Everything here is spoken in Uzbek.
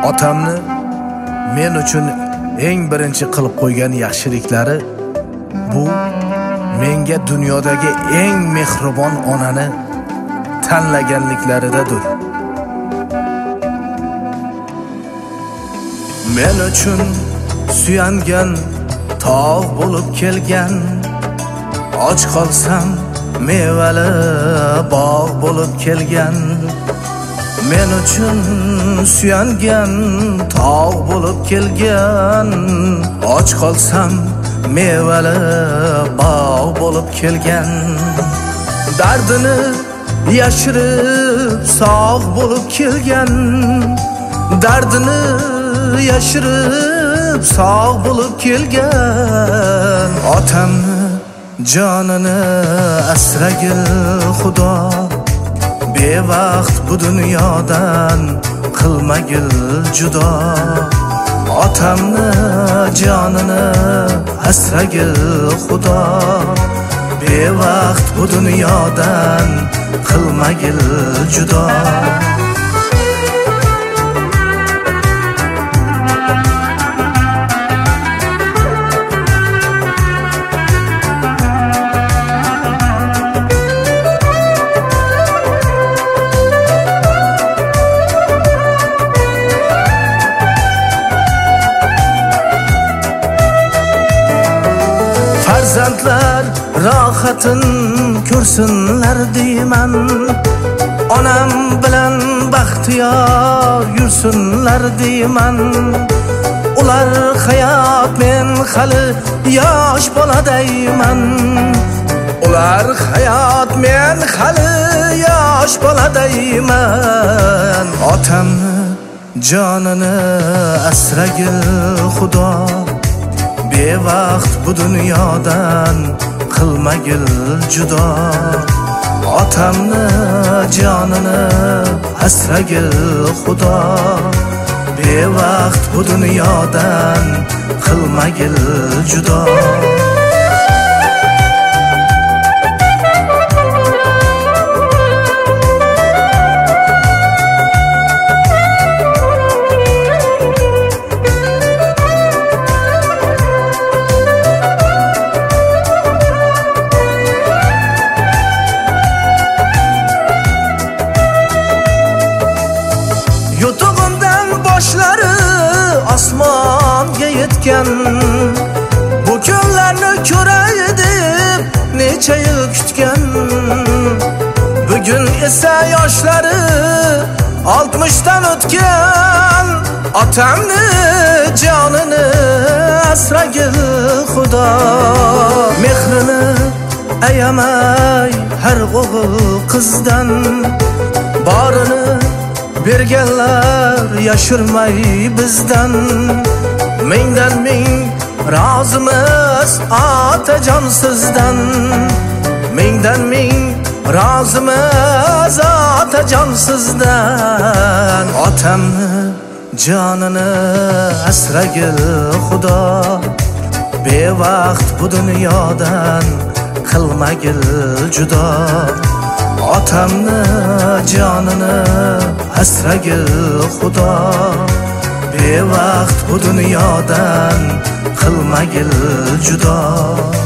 Otamni men uchun eng birinchi qilib qo'ygan yaxshiliklari bu menga dunyodagi eng mehribon onani tanlaganliklaridadir. Men uchun suyangan tog' bo'lib kelgan, och qolsam mevali bog' bo'lib kelgan. Men uchun suyangan tog' bo'lib kelgan, och qolsam mevali bog' bo'lib kelgan. Dardini yashirib sog' bo'lib kelgan, dardini yashirib sog' bo'lib kelgan. Otamni jonini asragil Xudo, bevaqt bu dunyodan qilmagil judo. Otamni jonini asragil Xudo, bevaqt bu dunyodan qilmagil judo. Farzandlar rohatin ko'rsinlar deyman, onam bilan baxtiyor yursinlar deyman. Ular hayot, men hali yosh boladayman. Ular hayot, men hali yosh boladayman. Otamni jonini asragil Xudo, bevaqt bu dunyodan qilmagil judo. Otamni jonini asragil Xudo, bevaqt bu dunyodan qilmagil judo. Yutug'imdan boshlari osmonga yetgan, bu kunlarni ko'ray deb necha yil kutgan. Bugun esa yoshlari 60dan o'tgan. Otamni jonini asragil Xudo, mehrini ayamay har o'g'il qizdan. Borini berganlar yashirmay bizdan. Mingdan ming rozimiz otajon sizdan. Mingdan ming rozimiz otajon sizdan. Otamni jonini asragil Xudo, bevaqt bu dunyodan qilmagil judo. Otamni jonini asragil Xudo, bevaqt bu dunyodan qilmagil judo.